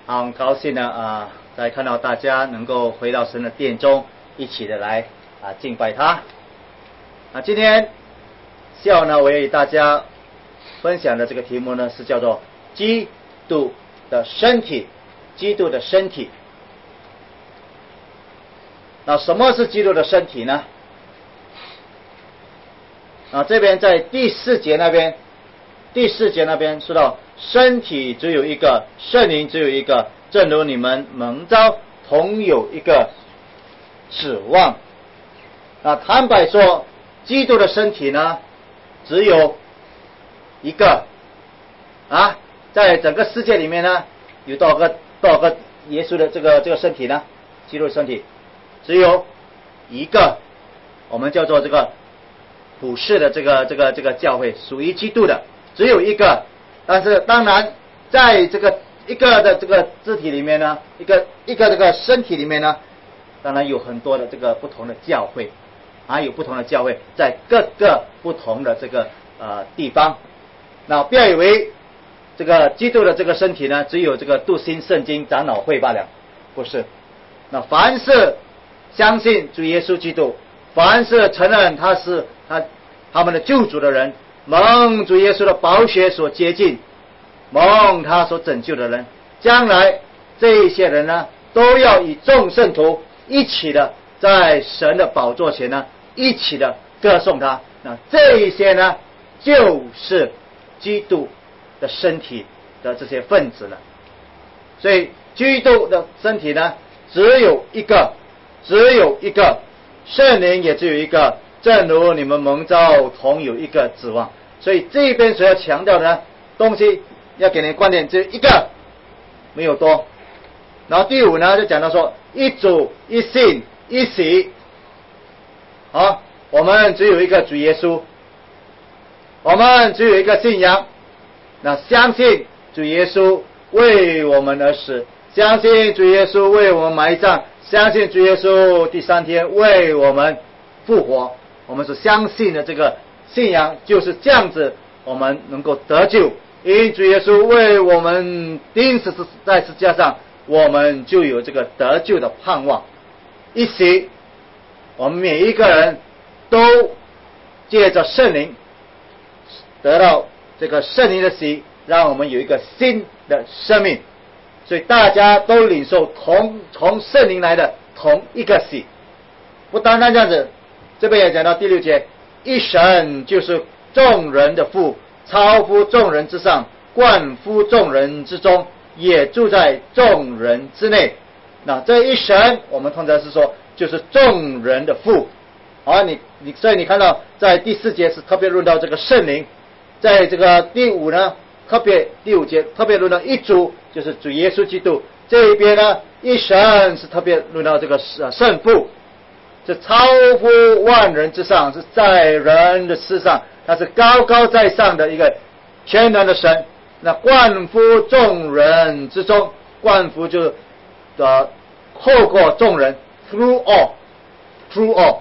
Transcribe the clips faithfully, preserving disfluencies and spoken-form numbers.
很高兴呢啊，在看到大家能够回到神的殿中，一起的来啊敬拜他。啊，今天下午呢，我要与大家分享的这个题目呢，是叫做基督的身体。基督的身体。那什么是基督的身体呢？啊，这边在第四节那边，第四节那边说到，身体只有一个，圣灵只有一个，正如你们蒙召同有一个指望。啊，坦白说，基督的身体呢，只有一个。啊，在整个世界里面呢，有多少个多少个耶稣的这个这个身体呢？基督的身体只有一个，我们叫做这个普世的这个这个这个教会，属于基督的只有一个。但是当然，在这个一个的这个肢体里面呢，一个一个这个身体里面呢，当然有很多的这个不同的教会，还有不同的教会在各个不同的这个呃地方。那不要以为这个基督的这个身体呢，只有这个读心圣经长老会罢了，不是。那凡是相信主耶稣基督，凡是承认他是他他们的救主的人，蒙主耶稣的宝血所洁净，蒙他所拯救的人，将来这一些人呢，都要与众圣徒一起的在神的宝座前呢，一起的歌颂他。那这一些呢，就是基督的身体的这些分子了。所以基督的身体呢，只有一个，只有一个，圣灵也只有一个，正如你们蒙召同有一个指望。所以这边所要强调的呢东西，要给你的观点只有一个，没有多。然后第五呢，就讲到说一主一信一洗。好，我们只有一个主耶稣，我们只有一个信仰。那相信主耶稣为我们而死，相信主耶稣为我们埋葬，相信主耶稣第三天为我们复活。我们所相信的这个信仰就是这样子，我们能够得救。因主耶稣为我们钉死在十字架上，我们就有这个得救的盼望。一洗，我们每一个人都借着圣灵得到这个圣灵的洗，让我们有一个新的生命。所以大家都领受同从圣灵来的同一个洗。不单单这样子，这边也讲到第六节，一神就是众人的父，超乎众人之上，冠乎众人之中，也住在众人之内。那这一神，我们通常是说就是众人的父。好，你你所以你看到在第四节是特别论到这个圣灵，在这个第五呢，特别第五节特别论到一主，就是主耶稣基督。这一边呢，一神是特别论到这个圣父，是超乎万人之上，是在人的之上，他是高高在上的一个全能的神。那冠乎众人之中，冠乎就是呃透过众人 through all through all，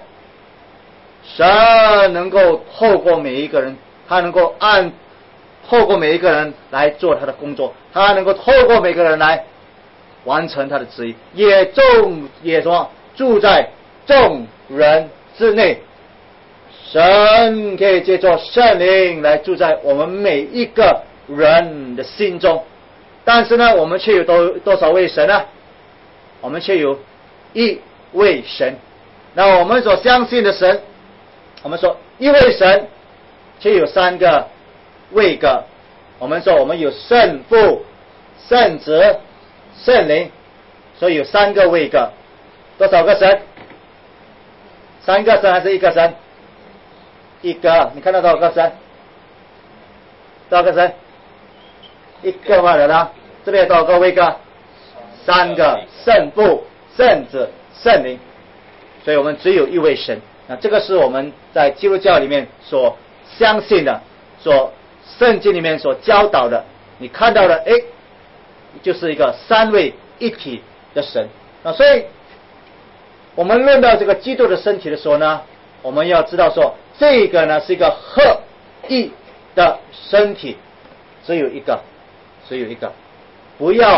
神能够透过每一个人，他能够按透过每一个人来做他的工作，他能够透过每个人来完成他的旨意，也众也说住在众人之内。神可以借着圣灵来住在我们每一个人的心中，但是呢，我们却有多多少位神呢？我们却有一位神。那我们所相信的神，我们说一位神，却有三个位格。我们说我们有圣父、圣子、圣灵，所以有三个位格。多少个神？三个神还是一个神？一个。你看到多少个神？多少个神？一个罢了啦。这边有多少个位格？三个，圣父、圣子、圣灵。所以我们只有一位神。那这个是我们在基督教里面所相信的，所圣经里面所教导的。你看到了，哎，就是一个三位一体的神。那所以我们论到这个基督的身体的时候呢，我们要知道说，这个呢是一个合一的身体，只有一个，只有一个，不要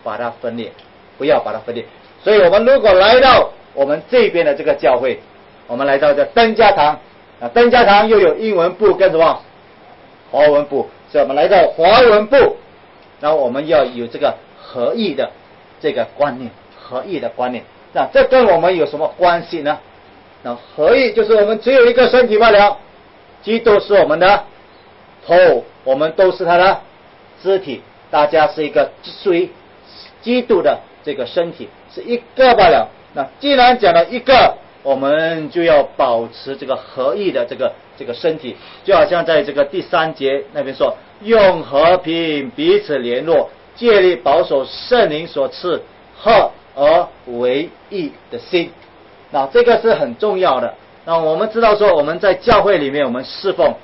把它分裂，不要把它分裂。所以我们如果来到我们这边的这个教会，我们来到这登家堂啊，登家堂又有英文部跟什么华文部，所以我们来到华文部，然后我们要有这个合一的这个观念，合一的观念。那这跟我们有什么关系呢？那合一就是我们只有一个身体罢了，基督是我们的头，我们都是他的肢体，大家是一个属于基督的这个身体，是一个罢了。那既然讲了一个，我们就要保持这个合一的这个这个身体，就好像在这个第三节那边说，用和平彼此联络，竭力保守圣灵所赐合而为一的心。那这个是很重要的。那我们知道说，我们在教会里面我们侍奉，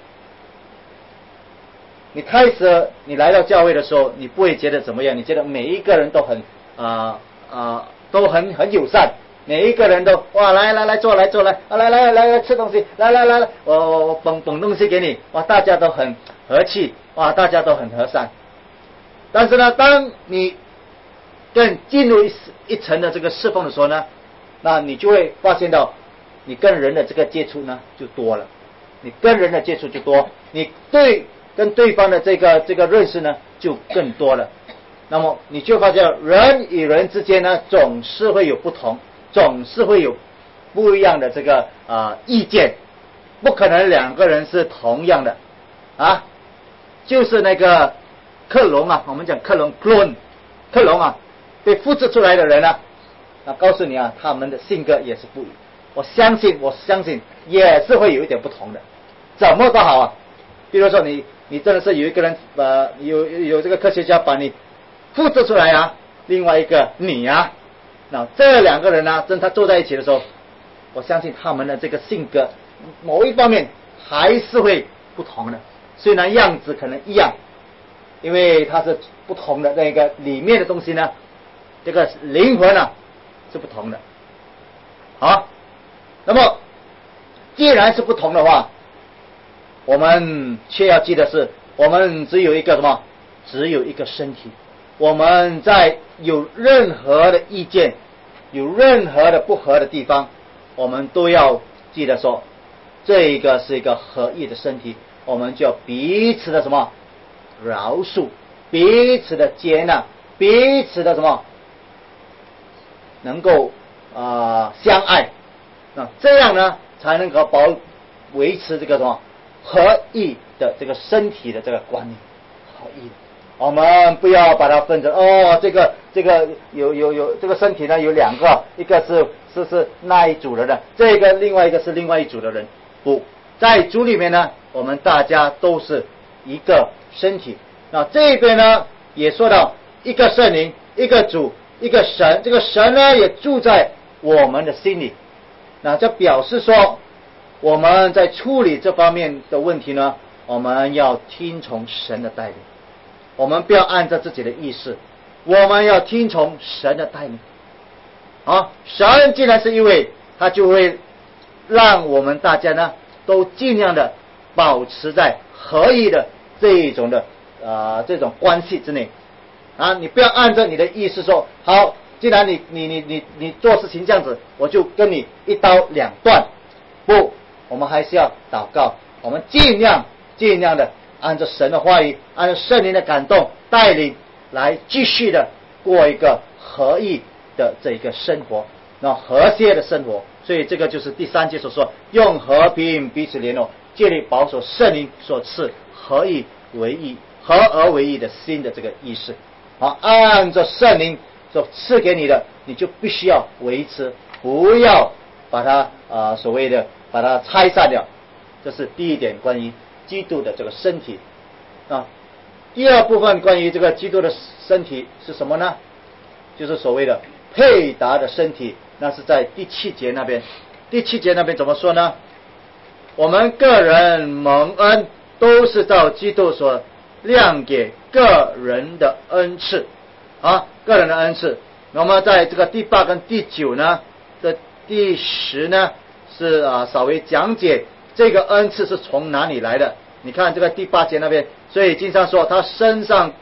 你开始你来到教会的时候，你不会觉得怎么样，你觉得每一个人都很啊啊、呃呃、都很很友善，每一个人都哇来来来坐来坐来啊来来来来吃东西，来来来来我我我捧捧东西给你，哇大家都很和气，哇大家都很和善。但是呢，当你更进入一一层的这个侍奉的时候呢，那你就会发现到，你跟人的这个接触呢就多了，你跟人的接触就多，你对跟对方的这个这个认识呢就更多了。那么你就发现人与人之间呢总是会有不同，总是会有不一样的这个啊、呃、意见，不可能两个人是同样的啊。就是那个克隆啊，我们讲克隆 clone 克隆啊，被复制出来的人啊，那告诉你啊，他们的性格也是不一样。我相信，我相信也是会有一点不同的，怎么都好啊。比如说你，你真的是有一个人，呃，有有这个科学家把你复制出来啊，另外一个你啊，那这两个人呢、啊，真他坐在一起的时候，我相信他们的这个性格某一方面还是会不同的，虽然样子可能一样，因为它是不同的那个里面的东西呢，这个灵魂啊是不同的。好，那么既然是不同的话，我们却要记得是，我们只有一个什么？只有一个身体。我们在有任何的意见，有任何的不合的地方，我们都要记得说，这一个是一个合一的身体，我们就要彼此的什么？饶恕，彼此的接纳，彼此的什么？能够啊、呃、相爱，那这样呢才能够保维持这个什么合一的这个身体的这个观念，合一的。我们不要把它分成哦，这个这个有有有这个身体呢有两个，一个是是是那一组的人，这个另外一个是另外一组的人。不，在主里面呢，我们大家都是一个身体。那这边呢也说到一个圣灵，一个主，一个神，这个神呢也住在我们的心里。那这表示说，我们在处理这方面的问题呢，我们要听从神的带领，我们不要按照自己的意识，我们要听从神的带领。啊，神既然是一位，他就会让我们大家呢都尽量的保持在合一的这一种的呃这种关系之内。啊，你不要按照你的意思说，好，既然你你你你你做事情这样子，我就跟你一刀两断。不，我们还是要祷告，我们尽量尽量的按照神的话语，按照圣灵的感动带领，来继续的过一个合一的这一个生活，那和谐的生活。所以这个就是第三节所说，用和平彼此联络，竭力保守圣灵所赐合一为一、合而为一的新的这个意识。好，按照圣灵所赐给你的，你就必须要维持，不要把它啊、呃、所谓的把它拆散掉。这是第一点，关于基督的这个身体啊。第二部分关于这个基督的身体是什么呢？就是所谓的配搭的身体，那是在第七节那边。第七节那边怎么说呢？我们个人蒙恩都是照基督所量给个人的恩赐啊，个人的恩赐。那么在这个第八跟第九呢的第十呢是啊稍微讲解这个恩赐是从哪里来的。你看这个第八节那边，所以经常说他身上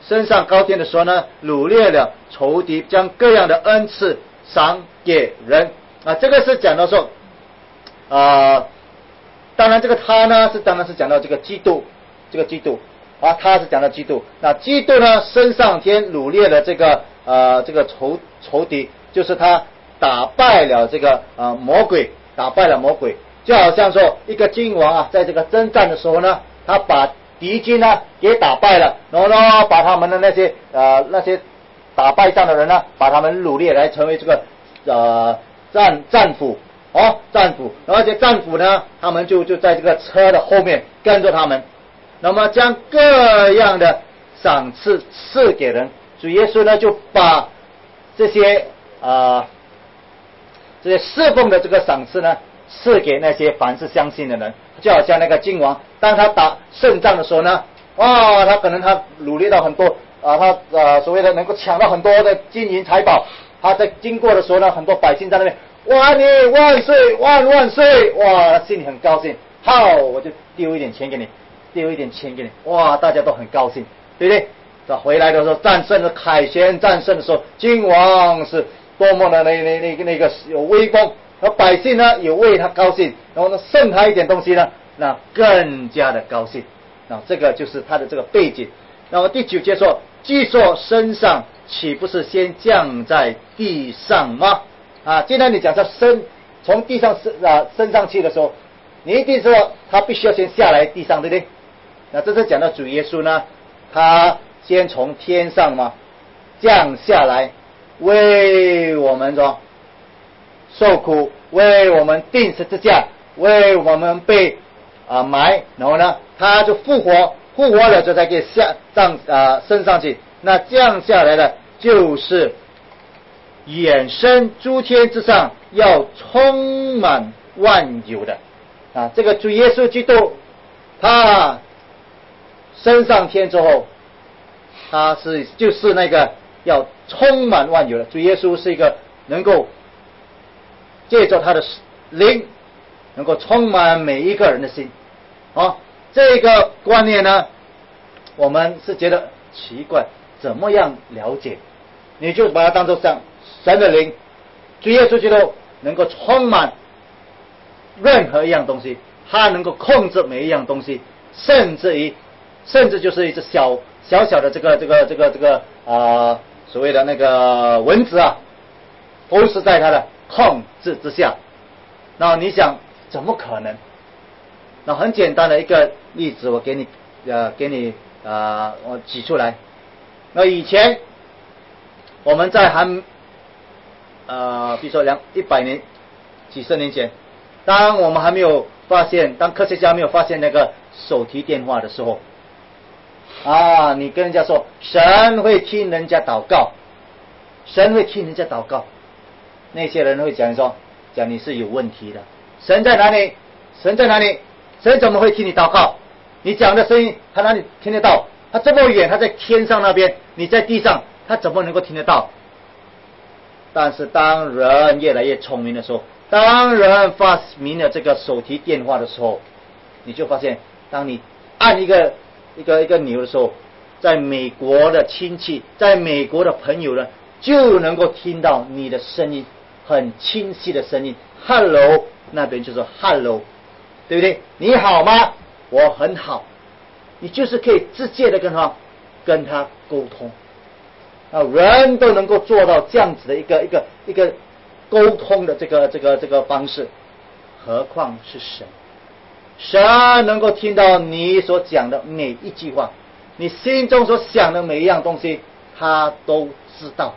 升上高天的时候呢，掳掠了仇敌，将各样的恩赐赏给人啊。这个是讲到说，啊、呃，当然这个他呢是当然是讲到这个基督，这个基督啊，他是讲到基督。那基督呢升上天掳掠了这个呃这个仇仇敌，就是他打败了这个呃魔鬼，打败了魔鬼，就好像说一个君王啊，在这个征战的时候呢，他把敌军呢给打败了，然后呢把他们的那些呃那些打败仗的人呢，把他们掳掠来成为这个呃战战俘哦战俘，然后这些战俘呢，他们就就在这个车的后面跟着他们，那么将各样的赏赐赐给人。主耶稣呢就把这些啊、呃、这些侍奉的这个赏赐呢赐给那些凡是相信的人，就好像那个君王，当他打胜仗的时候呢，哇，他可能他掳掠到很多啊，他呃所谓的能够抢到很多的金银财宝，他在经过的时候呢，很多百姓在那边，哇，你万岁万万岁，哇，心里很高兴，好，我就丢一点钱给你，丢一点钱给你，哇，大家都很高兴，对不对？他回来的时候，战胜了凯旋战胜的时候，君王是多么的那那那个那个有威风。而百姓呢也为他高兴，然后呢送他一点东西呢，那更加的高兴。那这个就是他的这个背景。那么第九节说，既说升上，岂不是先降在地上吗？啊，既然你讲他升从地上升啊升上去的时候，你一定说他必须要先下来地上，对不对？那这是讲到主耶稣呢，他先从天上嘛降下来，为我们说受苦，为我们钉十字架，为我们被啊、呃、埋，然后呢，他就复活，复活了就再给下上啊、呃、升上去。那降下来的就是衍生诸天之上，要充满万有的啊。这个主耶稣基督，他升上天之后，他是就是那个要充满万有的。主耶稣是一个能够借着他的灵能够充满每一个人的心啊，这个观念呢，我们是觉得奇怪，怎么样了解？你就把它当作像神的灵，主耶稣基督能够充满任何一样东西，他能够控制每一样东西，甚至于甚至就是一只小小小的这个这个这个这个啊、呃、所谓的那个蚊子啊，都是在他的控制之下。那你想怎么可能？那很简单的一个例子，我给你呃给你呃我举出来。那以前我们在还呃比如说两一百年几十年前，当我们还没有发现，当科学家没有发现那个手提电话的时候啊，你跟人家说神会听人家祷告，神会听人家祷告，那些人会讲说讲你是有问题的，神在哪里？神在哪里？神怎么会听你祷告？你讲的声音他哪里听得到？他这么远，他在天上那边，你在地上，他怎么能够听得到？但是当人越来越聪明的时候，当人发明了这个手提电话的时候，你就发现，当你按一个一个一个钮的时候，在美国的亲戚，在美国的朋友呢，就能够听到你的声音，很清晰的声音。Hello， 那边就说 Hello， 对不对？你好吗？我很好。你就是可以直接的跟他跟他沟通。啊，人都能够做到这样子的一个一个一个沟通的这个这个这个方式，何况是神？神能够听到你所讲的每一句话，你心中所想的每一样东西，他都知道。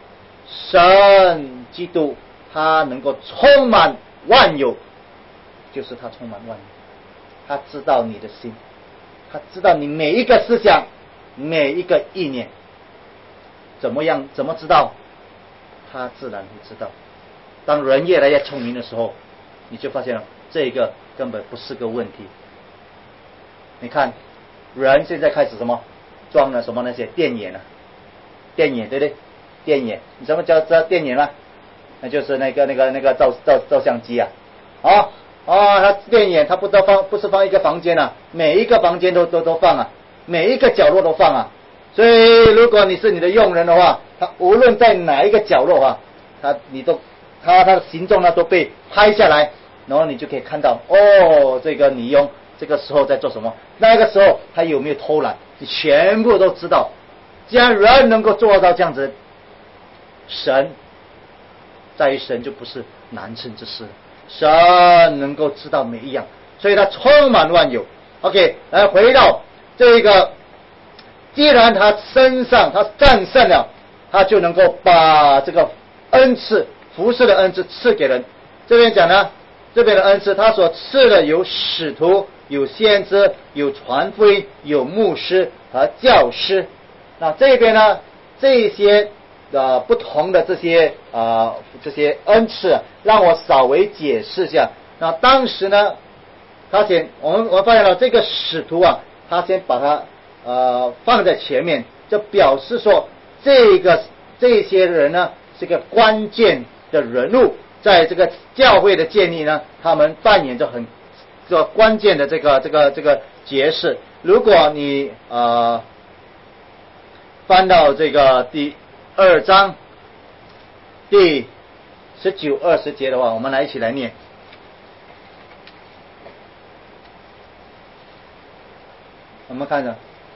神基督他能够充满万有，就是他充满万有，他知道你的心，他知道你每一个思想，每一个意念。怎么样？怎么知道？他自然会知道。当人越来越聪明的时候，你就发现了这个根本不是个问题。你看，人现在开始什么装了什么那些电眼啊，电眼对不对？电眼，你什么叫知道电眼吗？那就是那个那个那个照照照相机啊，啊啊，它电眼它不都放不是放一个房间啊，每一个房间都都都放啊，每一个角落都放啊。 所以如果你是你的用人的话，他无论在哪一个角落啊，他你都他他的行动呢都被拍下来，然后你就可以看到哦，这个女佣这个时候在做什么，那个时候他有没有偷懒，你全部都知道。既然人能够做到这样子，神在于神就不是难成之事，神能够知道每一样，所以他充满万有。 OK， 来回到这个，既然他身上他战胜了，他就能够把这个恩赐服侍的恩赐赐给人。这边讲呢，这边的恩赐他所赐的有使徒，有先知，有传福音，有牧师和教师。那这边呢，这些呃不同的这些呃这些恩赐，让我稍微解释一下。那当时呢，他先我们我们发现了这个使徒啊，他先把它呃放在前面，就表示说这个这些人呢是个关键的人物，在这个教会的建立呢，他们扮演着很这个关键的这个这个这个角色。如果你呃翻到这个第二章第十九二十节的话，我们来一起来念。我们看着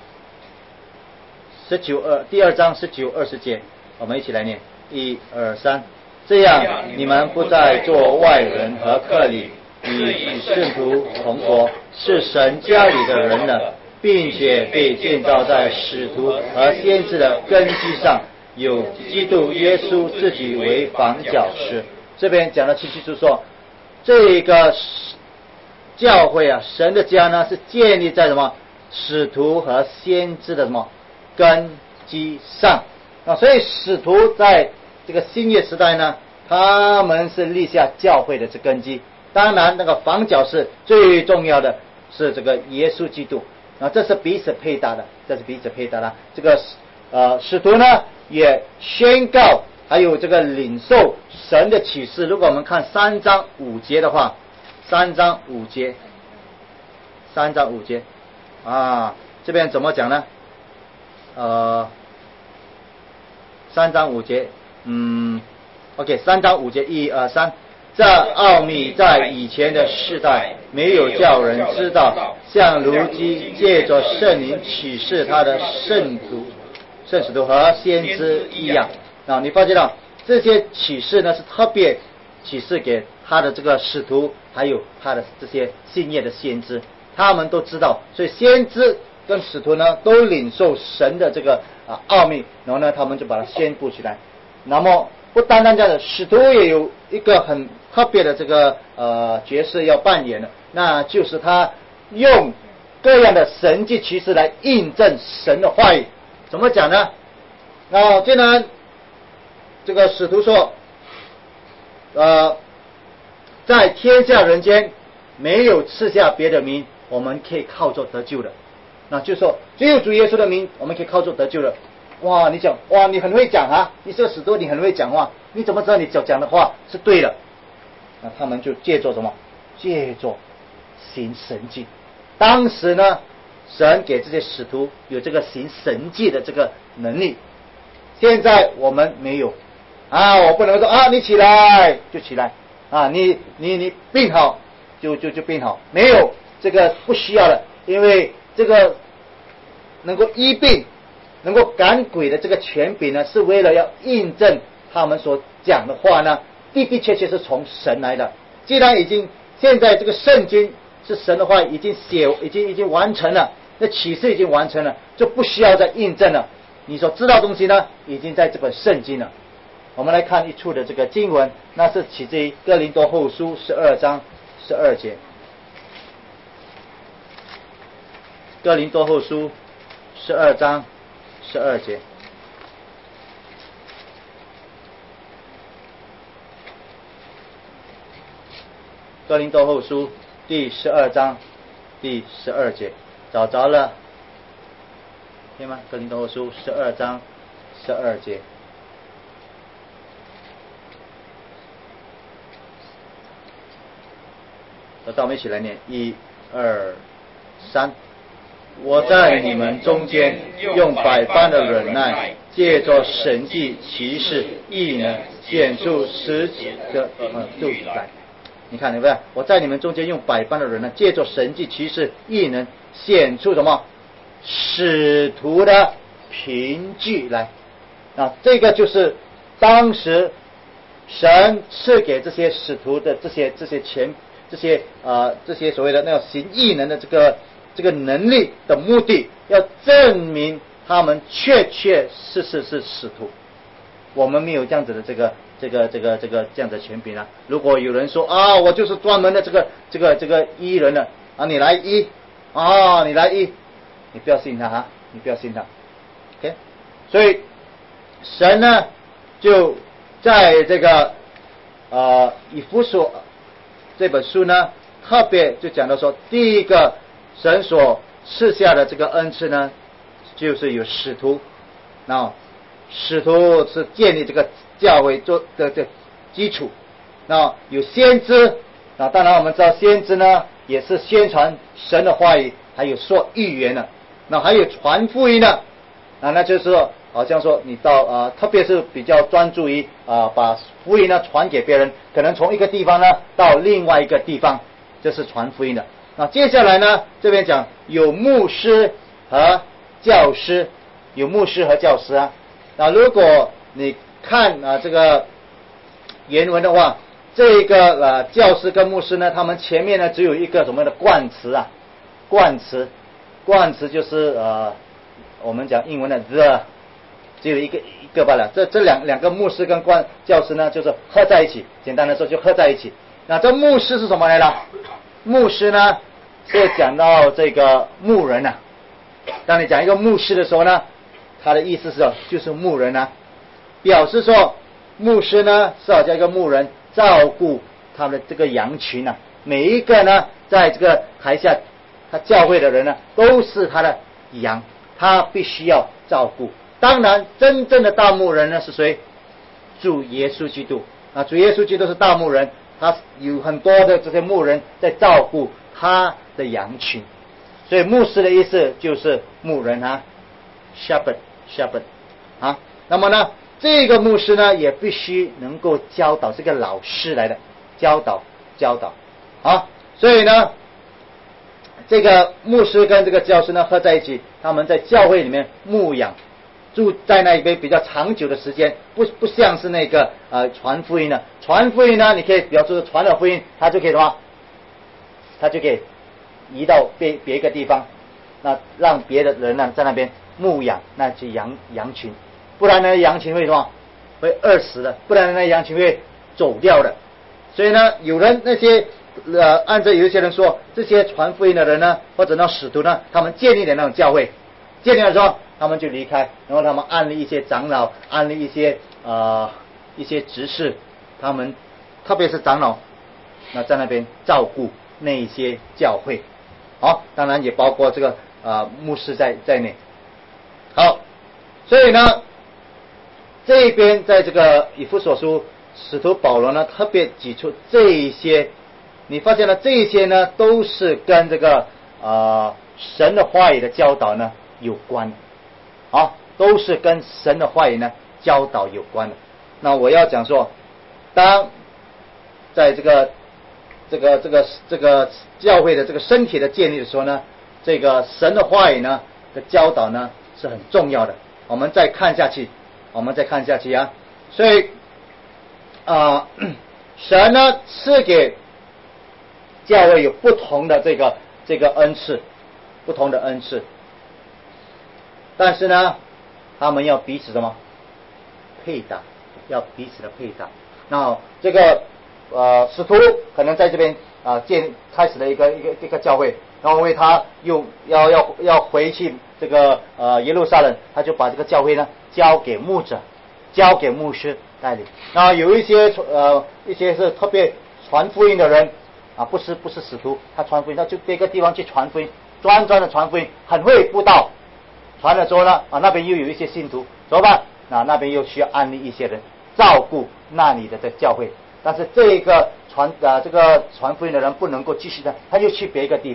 十九二第二章十九二十节，我们一起来念，一二三。这样，你们不再做外人和客旅，与圣徒同国，是神家里的人了，并且被建造在使徒和先知的根基上，有基督耶稣自己为房角石。这边讲的清清楚楚说，这个教会啊，神的家呢是建立在什么？使徒和先知的什么根基上啊？所以使徒在这个新约时代呢，他们是立下教会的这根基。当然，那个房角是最重要的，是这个耶稣基督啊，这是彼此配搭的，这是彼此配搭的。这个呃使徒呢也宣告，还有这个领受神的启示。如果我们看三章五节的话，三章五节，三章五节。啊，这边怎么讲呢？呃，三章五节，嗯 ，OK， 三章五节，一二三，这奥秘在以前的世代没有叫人知道，像如今借着圣灵启示他的圣徒、圣使徒和先知一样。啊，你发现到这些启示呢，是特别启示给他的这个使徒，还有他的这些信业的先知。他们都知道，所以先知跟使徒呢都领受神的这个啊奥秘，然后呢他们就把它宣布起来。那么不单单这样的，使徒也有一个很特别的这个呃角色要扮演的，那就是他用各样的神迹奇事来印证神的话语。怎么讲呢？那既然这个使徒说，呃，在天下人间没有赐下别的名，我们可以靠着得救的。那就说只有主耶稣的名，我们可以靠着得救的。哇，你讲哇，你很会讲啊，你是个使徒，你很会讲话，你怎么知道你讲讲的话是对的？那他们就借着什么？借着行神迹。当时呢，神给这些使徒有这个行神迹的这个能力，现在我们没有啊。我不能说啊，你起来就起来啊，你你你病好就就就病好，没有，这个不需要了，因为这个能够医病、能够赶鬼的这个权柄呢，是为了要印证他们所讲的话呢，的的确确是从神来的。既然已经现在这个圣经是神的话，已经写，已经已经完成了，那启示已经完成了，就不需要再印证了。你所知道的东西呢，已经在这本圣经了。我们来看一处的这个经文，那是起自于哥林多后书十二章十二节。哥林多后书十二章十二节。哥林多后书第十二章第十二节，找着了，对吗？哥林多后书十二章十二节。找到，我们一起来念，一二三。 我在你们中间用百般的忍耐，借着神迹奇事异能显出实际的呃就来。你看，对不对？我在你们中间用百般的忍耐，借着神迹奇事异能显出什么？使徒的凭据来。啊，这个就是当时神赐给这些使徒的这些这些钱这些呃这些所谓的那个行异能的这个这个能力的目的，要证明他们确确实实是使徒。我们没有这样子的这个这个这个这个这样的权柄啊。如果有人说啊，我就是专门的这个这个这个医人的啊，你来医啊，你来医，你不要信他哈，你不要信他。OK， 所以神呢就在这个呃以弗所这本书呢，特别就讲到说，第一个神所赐下的这个恩赐呢，就是有使徒。那使徒是建立这个教会做的这基础。那有先知，那当然我们知道先知呢也是宣传神的话语，还有说预言的，那还有传福音的啊，那就是说好像说你到啊、呃，特别是比较专注于啊、呃、把福音呢传给别人，可能从一个地方呢到另外一个地方，这是传福音的。那接下来呢，这边讲有牧师和教师，有牧师和教师啊。那如果你看啊这个原文的话，这个呃教师跟牧师呢，他们前面呢只有一个什么的冠词啊，冠词，冠词就是呃我们讲英文的 the， 只有一个一个罢了。这这两两个牧师跟冠教师呢，就是合在一起，简单的说就合在一起。那这牧师是什么来了？牧师呢是讲到这个牧人啊。当你讲一个牧师的时候呢，他的意思是就是牧人啊，表示说牧师呢是好像一个牧人，照顾他们的这个羊群啊。每一个呢在这个台下他教会的人呢都是他的羊，他必须要照顾。当然真正的大牧人呢是谁？主耶稣基督啊，主耶稣基督是大牧人，他有很多的这些牧人在照顾他的羊群。所以牧师的意思就是牧人啊 shepherd shepherd 啊。那么呢这个牧师呢也必须能够教导，这个老师来的，教导教导啊。所以呢这个牧师跟这个教师呢合在一起，他们在教会里面牧养，住在那边比较长久的时间，不不像是那个呃传福音的，传福音呢你可以比方说传了福音，他就可以什么，他就可以移到别别一个地方，那让别的人呢在那边牧养那些羊羊群，不然呢羊群会什么，会饿死的，不然呢羊群会走掉的。所以呢有人那些呃按照有一些人说，这些传福音的人呢或者那使徒呢，他们建立的那种教会，建立的时候他们就离开，然后他们安立一些长老，安立一些呃一些执事，他们特别是长老那在那边照顾那一些教会。好，当然也包括这个呃牧师在在内。好，所以呢这边在这个以弗所书，使徒保罗呢特别指出这一些，你发现了这一些呢都是跟这个呃神的话语的教导呢有关的，好，都是跟神的话语呢教导有关的。那我要讲说，当在这个这个这个这个教会的这个身体的建立的时候呢，这个神的话语呢的教导呢是很重要的。我们再看下去，我们再看下去啊。所以啊、呃，神呢赐给教会有不同的这个这个恩赐，不同的恩赐，但是呢，他们要彼此什么配搭，要彼此的配搭。那这个呃使徒可能在这边啊、呃、建开始了一个一个一个教会，然后为他又要要要回去这个呃耶路撒冷，他就把这个教会呢交给牧者，交给牧师带领。那有一些呃一些是特别传福音的人啊，不是不是使徒，他传福音，他就别个地方去传福音，专专的传福音，很会布道。传了之后呢啊，那边又有一些信徒，怎么办？那那边又需要安立一些人照顾那里的这教会。但是这个传啊这个传福音的人不能够继续的，他又去别一个地方，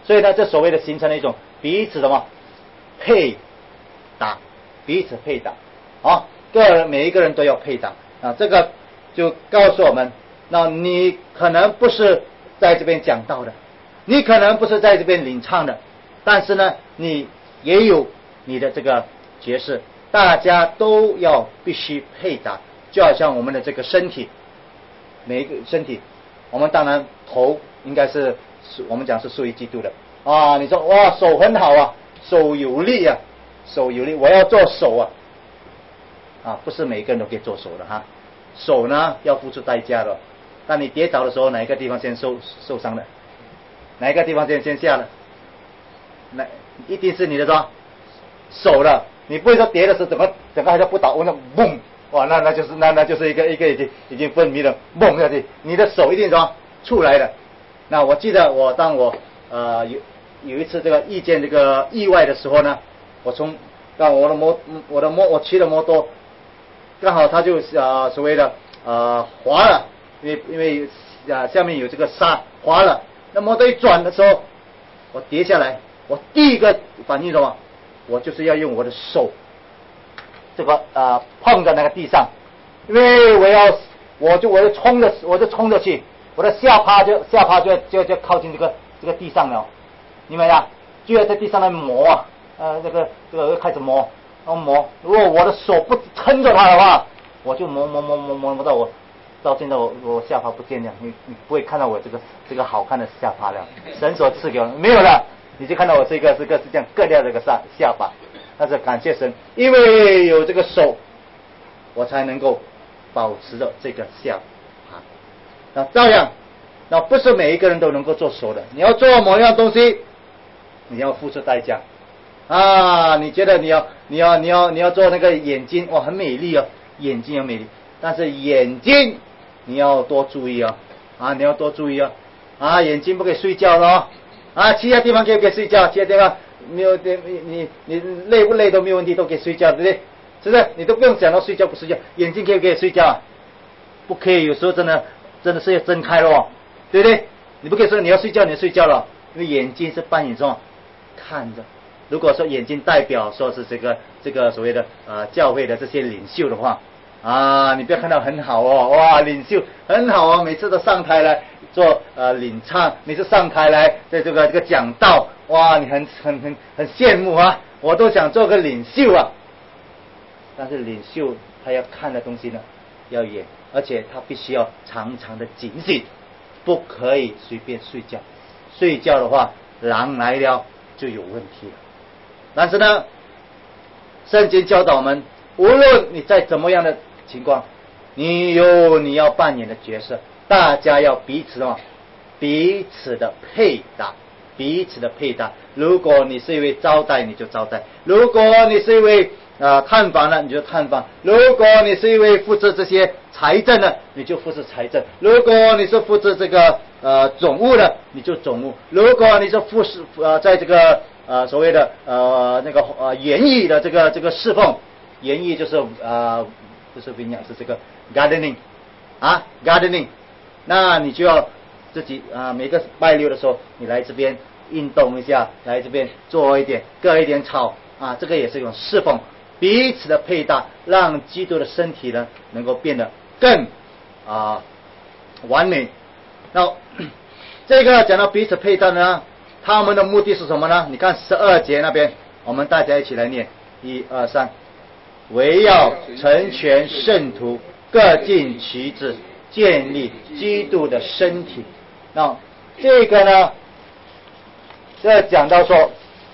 所以呢，这所谓的形成了一种彼此什么配搭，彼此配搭，啊，个人每一个人都要配搭啊，这个就告诉我们，那你可能不是在这边讲道的，你可能不是在这边领唱的，但是呢，你也有你的这个角色，大家都要必须配搭，就好像我们的这个身体，每一个身体，我们当然头应该是我们讲是属于基督的啊。你说哇手很好啊，手有力啊，手有力，我要做手啊，啊不是每一个人都可以做手的哈，手呢要付出代价的。当你跌倒的时候，哪一个地方先受受伤的？哪一个地方先先下的？那一定是你的说手了。你不会说跌的时候整个整个还是不倒，我那嘣，哇，那那就是那那就是一个一个已经已经昏迷了，嘣下去，你的手一定说出来的。那我记得我当我呃有有一次这个遇见这个意外的时候呢，我从让我的摩我的摩我骑的摩托，刚好它就呃所谓的呃滑了，因为因为啊下面有这个沙滑了，那摩托一转的时候，我跌下来，我第一个反应什么？我就是要用我的手，这个呃碰在那个地上，因为我要我就我就冲着我就冲着去，我的下巴就下巴就就就靠近这个这个地上了，明白呀？就要在地上来磨啊，呃这个这个开始磨，然后磨，如果我的手不撑着它的话，我就磨磨磨磨磨磨到我到现在我我下巴不见了，你你不会看到我这个这个好看的下巴了，神所赐给我没有了。你就看到我这个这个是这样硌掉这个下下巴，但是感谢神，因为有这个手，我才能够保持着这个下巴。那照样，那不是每一个人都能够做手的。你要做某样东西，你要付出代价啊！你觉得你要你要你要你要做那个眼睛，哇，很美丽哦，眼睛很美丽，但是眼睛你要多注意哦，啊，你要多注意哦，啊，眼睛不可以睡觉咯。啊，其他地方可以不可以睡觉？其他地方没有，你你你累不累都没有问题，都可以睡觉，对不对？是不是？你都不用想到睡觉不睡觉，眼睛可以不可以睡觉啊？不可以，有时候真的真的是要睁开了，对不对？你不可以说你要睡觉，你要睡觉了，因为眼睛是扮演什么？看着。如果说眼睛代表说是这个这个所谓的呃教会的这些领袖的话，啊，你不要看到很好哦，哇，领袖很好哦，每次都上台来做呃领唱，每次上台来在这个这个讲道，哇，你很很很很羡慕啊，我都想做个领袖啊。但是领袖他要看的东西呢，要远，而且他必须要常常的警醒，不可以随便睡觉。睡觉的话，狼来了就有问题了。但是呢，圣经教导我们，无论你在怎么样的情况，你有你要扮演的角色，大家要彼此的彼此的配搭，彼此的配搭。如果你是一位招待，你就招待；如果你是一位呃探访呢，你就探访；如果你是一位负责这些财政的，你就负责财政；如果你是负责这个呃总务的，你就总务；如果你是负责呃在这个呃所谓的呃那个呃园艺的这个这个侍奉，园艺就是呃不是vineyard是这个 gardening 啊 gardening， 那你就要自己啊、呃、每个拜六的时候，你来这边运动一下，来这边做一点割一点草啊，这个也是一种侍奉，彼此的配搭，让基督的身体呢能够变得更啊、呃、完美。那这个讲到彼此配搭呢，他们的目的是什么呢？你看十二节那边，我们大家一起来念，一二三，为要成全圣徒，各尽其职，建立基督的身体。那这个呢，这讲到说，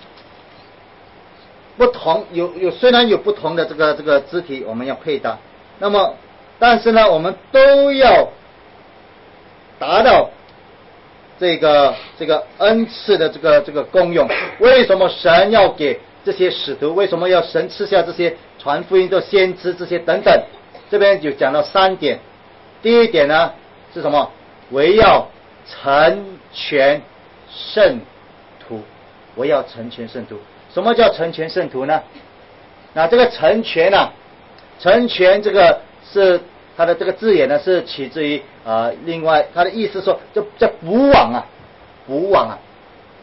不同有有虽然有不同的这个这个肢体，我们要配搭，那么但是呢，我们都要达到这个这个恩赐的这个这个功用。为什么神要给这些使徒？为什么要神赐下这些传福音的先知这些等等？这边就讲到三点。第一点呢是什么？为要成全圣徒，为要成全圣徒。什么叫成全圣徒呢？那这个成全啊，成全这个是它的这个字眼呢，是取自于呃另外它的意思说，就叫补网啊，补网啊。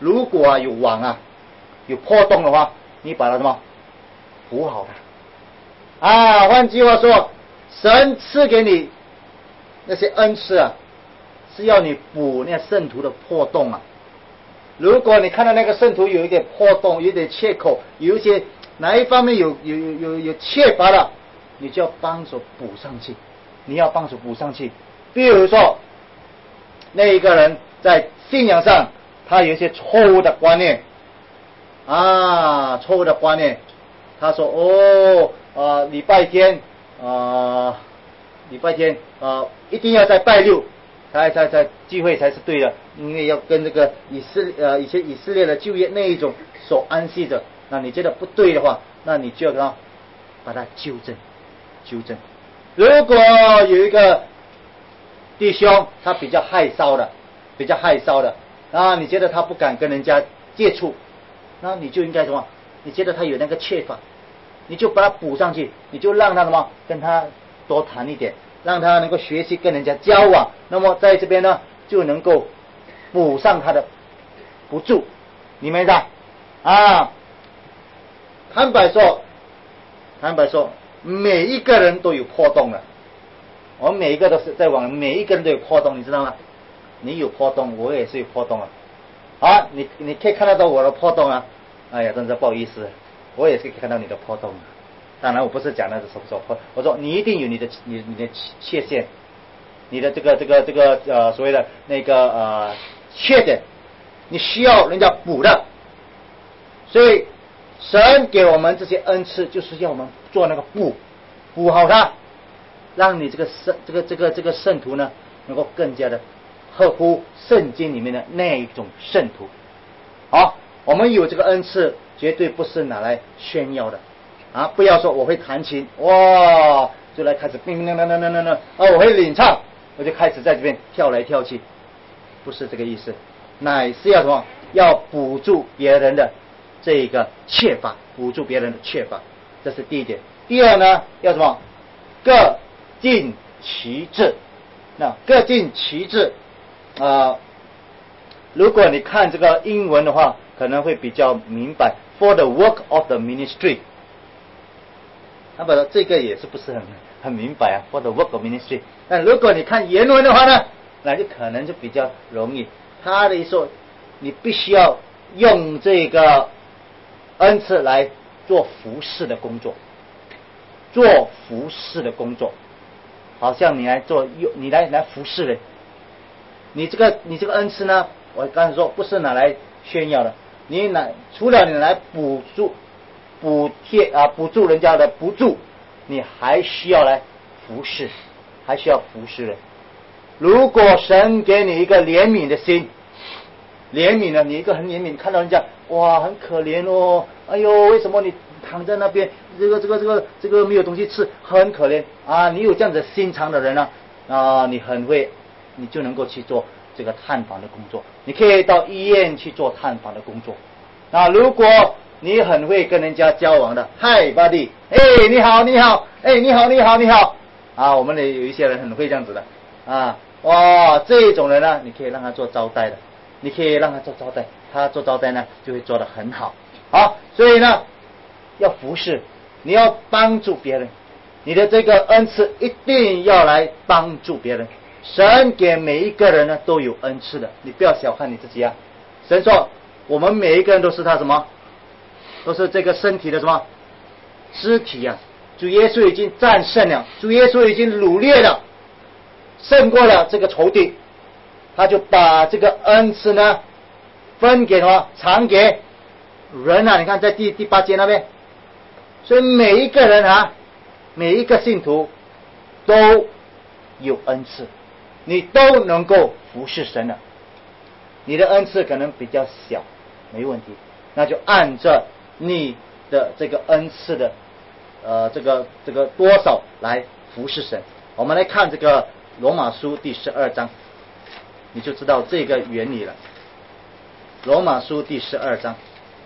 如果啊有网啊有破洞的话，你把它什么补好它啊。换句话说，神赐给你那些恩赐啊，是要你补那圣徒的破洞啊。如果你看到那个圣徒有一点破洞，有一点缺口，有一些哪一方面有有有有有缺乏了，你就要帮手补上去，你要帮手补上去。比如说，那一个人在信仰上他有一些错误的观念啊，错误的观念，他说哦，呃，礼拜天，呃，礼拜天，呃，一定要在拜六才才才聚会才是对的，因为要跟这个以色列呃以前以色列的旧约那一种守安息的。那你觉得不对的话，那你就要把它纠正，纠正。如果有一个弟兄他比较害臊的，比较害臊的，啊，你觉得他不敢跟人家接触，那你就应该什么？你觉得他有那个缺乏，你就把他补上去，你就让他什么，跟他多谈一点，让他能够学习跟人家交往。那么在这边呢，就能够补上他的不足，你明白啊？坦白说，坦白说，每一个人都有破洞的。我们每一个都是在往，每一个人都有破洞，你知道吗？你有破洞，我也是有破洞啊。啊，你你可以看得到我的破洞啊。哎呀，真是不好意思，我也是可以看到你的破洞啊。当然，我不是讲那个什么什么，我说你一定有你的你你的缺陷，你的这个这个这个呃所谓的那个呃缺点，你需要人家补的。所以神给我们这些恩赐，就是要我们做那个补，补好它，让你这个圣这个这个这个圣徒呢，能够更加的合乎圣经里面的那一种圣徒。好，我们有这个恩赐，绝对不是拿来炫耀的啊！不要说我会弹琴，哇，就来开始叮叮当当当当当，啊，我会领唱，我就开始在这边跳来跳去，不是这个意思，乃是要什么？要补助别人的这个缺乏，补助别人的缺乏，这是第一点。第二呢，要什么？各尽其职。那各尽其职啊、呃，如果你看这个英文的话，可能会比较明白。For the work of the ministry， 那么这个也是不是很很明白啊 ？For the work of ministry， 但如果你看原文的话呢，那就可能就比较容易。他的意思说，你必须要用这个恩赐来做服侍的工作，做服侍的工作，好像你来做，你来来服侍人。你这个你这个恩赐呢，我刚才说不是拿来炫耀的，你拿除了你来补助、补贴啊补助人家的补助，你还需要来服侍，还需要服侍人。如果神给你一个怜悯的心，怜悯呢，你一个很怜悯，看到人家哇很可怜哦，哎呦为什么你躺在那边，这个这个这个这个没有东西吃，很可怜啊！你有这样子心肠的人呢，啊，你很会，你就能够去做这个探访的工作，你可以到医院去做探访的工作。啊，如果你很会跟人家交往的，嗨 buddy， 哎你好你好，哎你好你好你好，啊，我们的有一些人很会这样子的啊，哇这种人呢，你可以让他做招待的。你可以让他做招待，他做招待呢就会做得很好。好，所以呢要服侍，你要帮助别人，你的这个恩赐一定要来帮助别人。神给每一个人呢都有恩赐的，你不要小看你自己啊。神说我们每一个人都是他什么？都是这个身体的什么？肢体啊。主耶稣已经战胜了，主耶稣已经掳掠了，胜过了这个仇敌。他就把这个恩赐呢分给什么？常给人啊！你看在第第八节那边，所以每一个人啊，每一个信徒都有恩赐，你都能够服侍神了。你的恩赐可能比较小，没问题，那就按照你的这个恩赐的呃这个这个多少来服侍神。我们来看这个罗马书第十二章。你就知道这个原理了。罗马书第十二章，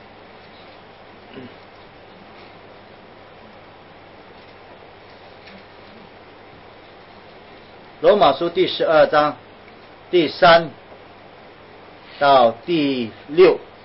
罗马书第十二章第三到第六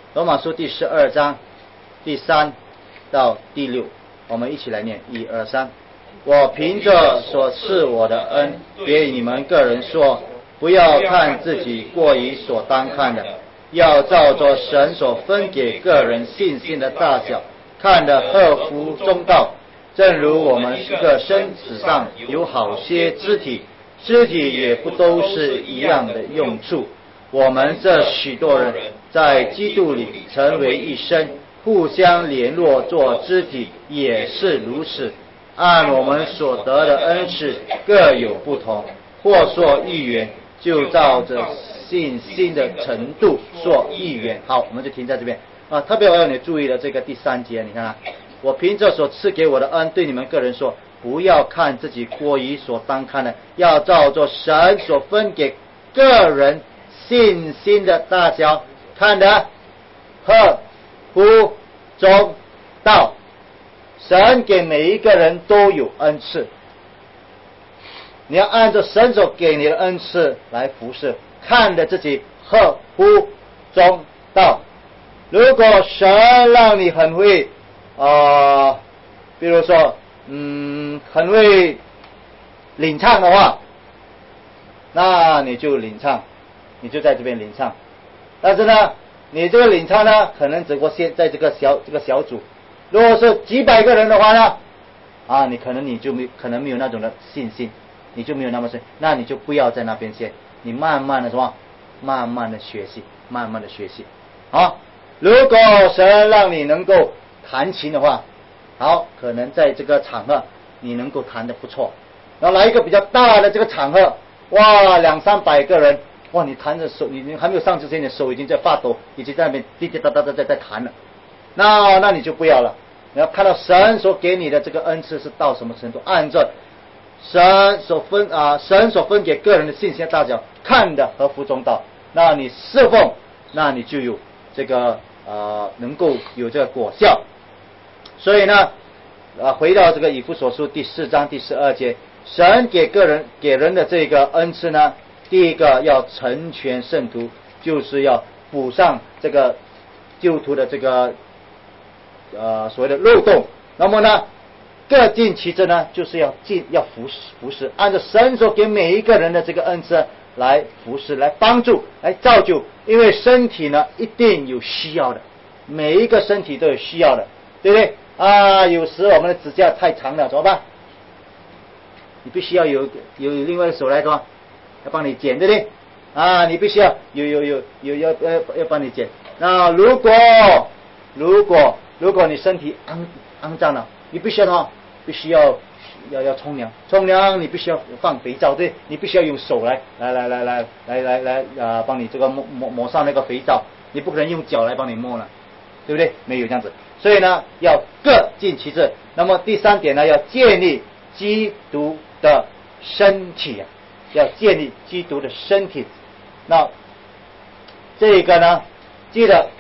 罗马书第十二章第三到第六，我们一起来念，一二三。我凭着所赐我的恩，别你们个人说，不要看自己过于所当看的，要照着神所分给个人信心的大小，看得合乎中道。正如我们这个身子上有好些肢体，肢体也不都是一样的用处。我们这许多人在基督里成为一身，互相联络做肢体，也是如此。按我们所得的恩赐各有不同，或说一元，就照着信心的程度说一元。好，我们就停在这边啊。特别我要你注意的这个第三节，你看啊，我凭着所赐给我的恩，对你们个人说，不要看自己过于所当看的，要照着神所分给个人信心的大小，看得合乎中道。神给每一个人都有恩赐，你要按照神所给你的恩赐来服侍，看得自己合乎中道。如果神让你很会呃，比如说嗯，很会领唱的话，那你就领唱，你就在这边领唱。但是呢，你这个领唱呢，可能只不过现在这个小这个小组。如果是几百个人的话呢，啊，你可能你就没可能没有那种的信心，你就没有那么信，那你就不要在那边先，你慢慢的什么，慢慢的学习，慢慢的学习。好，如果神让你能够弹琴的话，好，可能在这个场合你能够弹得不错。然后来一个比较大的这个场合，哇，两三百个人，哇，你弹着手，你你还没有上之前，你的手已经在发抖，已经在那边滴滴答答的在在弹了。那那你就不要了，你要看到神所给你的这个恩赐是到什么程度，按照神所分啊，神所分给个人的信心大小，看的合乎中道，那你侍奉，那你就有这个呃能够有这个果效。所以呢，啊，回到这个以弗所书第四章第十二节，神给个人给人的这个恩赐呢，第一个要成全圣徒，就是要补上这个基督徒的这个呃所谓的漏洞。那么呢，各尽其职呢，就是要尽要服侍服侍，按照神所给每一个人的这个恩赐来服侍，来帮助，来造就。因为身体呢一定有需要的，每一个身体都有需要的，对不对啊？有时我们的指甲太长了，怎么办？你必须要有有另外一手来说，要帮你剪，对不对啊？你必须要有有有有要要要帮你剪。那如果如果如果你身体肮肮脏了，你必须要什么？必须要要要冲凉，冲凉你必须要放肥皂，对，你必须要用手来来来来来来来来啊，帮你这个抹抹抹上那个肥皂，你不可能用脚来帮你抹了，对不对？没有这样子，所以呢，要各尽其职。那么第三点呢，要建立基督的身体啊，要建立基督的身体。那这个呢，记得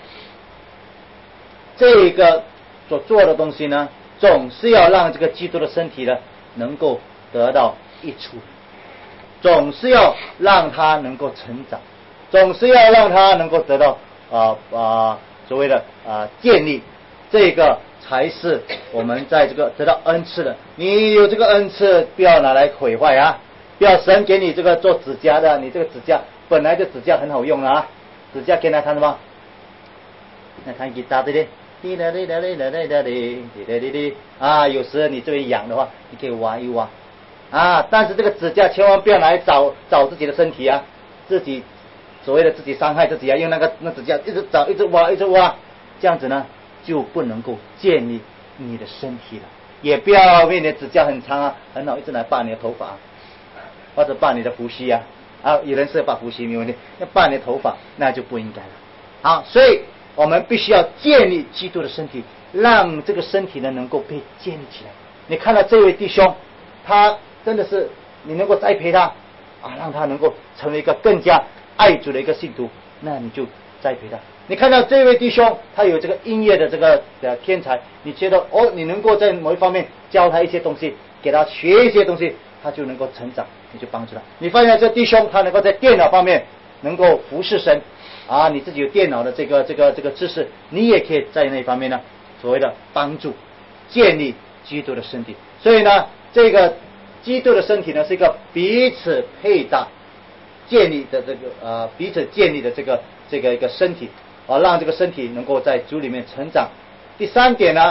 这个所做的东西呢，总是要让这个基督的身体呢能够得到益处，总是要让他能够成长，总是要让他能够得到啊啊、呃呃、所谓的啊、呃、建立，这个才是我们在这个得到恩赐的。你有这个恩赐，不要拿来毁坏啊！不要神给你这个做指甲的，你这个指甲本来就指甲很好用了啊，指甲给他弹什么？那弹吉他对不对？滴答滴答滴答滴答滴滴滴滴啊！有时你这边痒的话，你可以挖一挖啊。但是这个指甲千万不要拿来找找自己的身体啊，自己所谓的自己伤害自己啊，用那个那指甲一直找一直挖一直挖，这样子呢就不能够建立你的身体了。也不要因为你的指甲很长啊，很好，一直来拔你的头发，或者拔你的胡须啊啊！有人是拔胡须没问题，要拔你的头发那就不应该了。好，所以我们必须要建立基督的身体，让这个身体呢能够被建立起来。你看到这位弟兄，他真的是你能够栽培他啊，让他能够成为一个更加爱主的一个信徒，那你就栽培他。你看到这位弟兄，他有这个音乐的这个的天才，你觉得哦，你能够在某一方面教他一些东西，给他学一些东西，他就能够成长，你就帮助他。你发现这弟兄他能够在电脑方面能够服侍神， 啊，你自己有电脑的这个这个这个知识，你也可以在那方面呢，所谓的帮助建立基督的身体。所以呢，这个基督的身体呢是一个彼此配搭建立的这个呃彼此建立的这个这个一个身体啊，让这个身体能够在主里面成长。第三点呢，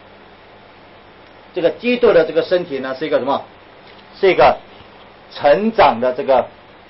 这个基督的这个身体呢是一个什么？是一个成长的这个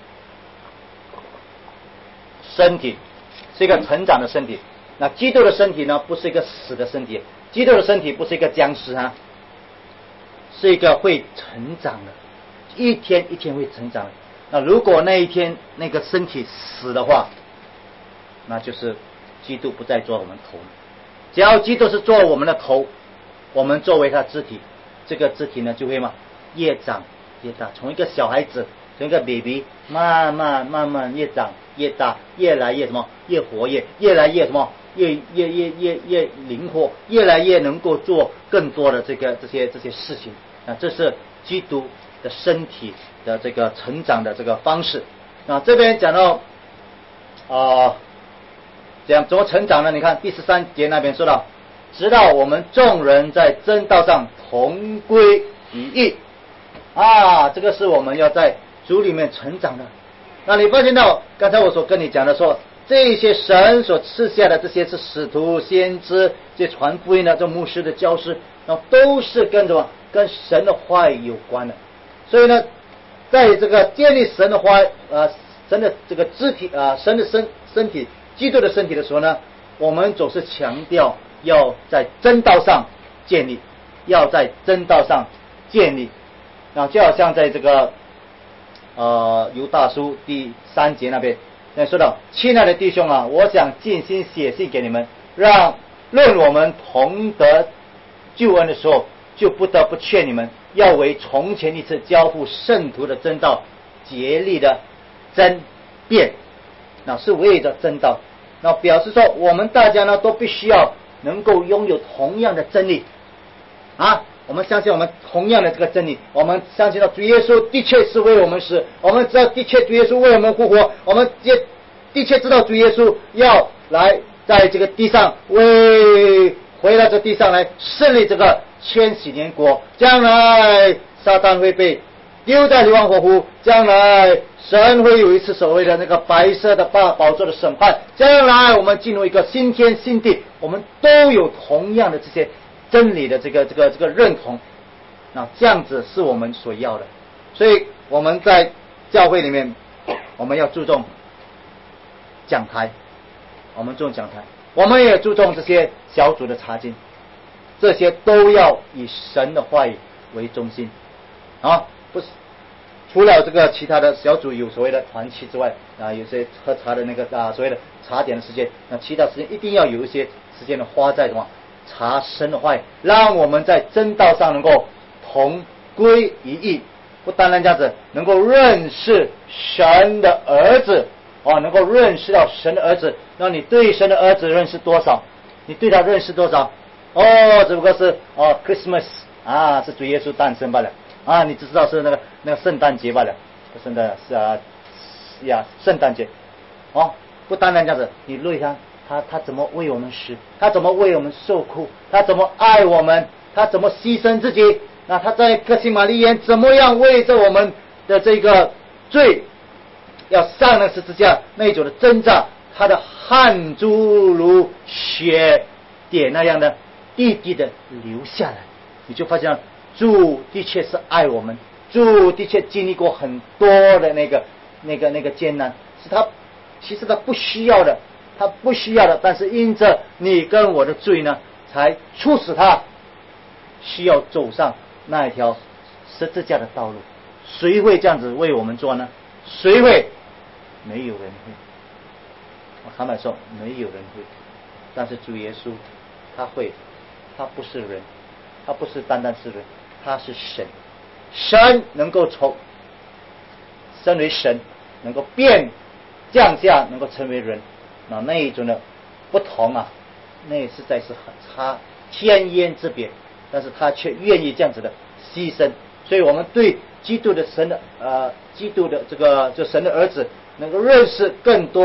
身体，是一个成长的身体。那基督的身体呢，不是一个死的身体，基督的身体不是一个僵尸啊，是一个会成长的，一天一天会成长的。那如果那一天那个身体死的话，那就是基督不再做我们头。只要基督是做我们的头，我们作为他肢体，这个肢体呢就会嘛越长越大，从一个小孩子，从一个 baby 慢慢慢慢越长越大，越来越什么越活跃，越来越什么越越越越越灵活，越来越能够做更多的这个这些这些事情啊，这是基督的身体的这个成长的这个方式。啊，这边讲到啊、呃，讲怎么成长呢？你看第十三节那边说到，直到我们众人在真道上同归于一啊，这个是我们要在主里面成长的。那你发现到刚才我所跟你讲的说，这些神所赐下的这些是使徒、先知、这些传福音的、这牧师的教师，然后都是跟什么？跟神的话语有关的。所以呢，在这个建立神的话呃神的这个肢体啊、呃，神的身身体，基督的身体的时候呢，我们总是强调要在真道上建立，要在真道上建立。那就好像在这个呃犹大书第三节那边，那说到，亲爱的弟兄啊，我想尽心写信给你们，让论我们同得救恩的时候，就不得不劝你们，要为从前一次交付圣徒的真道竭力的争辩，那是为着真道。那表示说，我们大家呢都必须要能够拥有同样的真理啊。我们相信我们同样的这个真理，我们相信到主耶稣的确是为我们死，我们知道的确主耶稣为我们复活，我们也的确知道主耶稣要来在这个地上为回到这地上来设立这个千禧年国，将来撒旦会被丢在硫磺火湖，将来神会有一次所谓的那个白色的大宝座的审判，将来我们进入一个新天新地，我们都有同样的这些真理的这个这个这个认同，那这样子是我们所要的。所以我们在教会里面，我们要注重讲台，我们注重讲台，我们也注重这些小组的查经，这些都要以神的话语为中心啊，不是除了这个其他的小组有所谓的团契之外啊，有些喝茶的那个啊所谓的茶点的时间，那其他时间一定要有一些时间的花在什么查神的话语，让我们在真道上能够同归于一，不单单这样子，能够认识神的儿子哦，能够认识到神的儿子。那你对神的儿子认识多少？你对他认识多少？哦，只不过是哦 Christmas 啊，是主耶稣诞生罢了啊，你只知道是那个那个圣诞节罢了，圣诞是啊呀圣诞节哦，不单单这样子，你对他他他怎么为我们死，他怎么为我们受苦，他怎么爱我们，他怎么牺牲自己，那他在客西马尼园怎么样为着我们的这个罪要上了十字架那一种的挣扎，他的汗珠如血点那样的滴滴的流下来，你就发现主的确是爱我们，主的确经历过很多的那个那个那个艰难，是他其实他不需要的，他不需要的，但是因着你跟我的罪呢，才促使他需要走上那一条十字架的道路。谁会这样子为我们做呢？谁会？没有人会。我坦白说，没有人会。但是主耶稣他会，他不是人，他不是单单是人，他是神。神能够从身为神，能够变降下，能够成为人，那那一种的不同啊，那实在是很差天渊之别。但是他却愿意这样子的牺牲，所以我们对基督的神的呃基督的这个就神的儿子能够认识更多，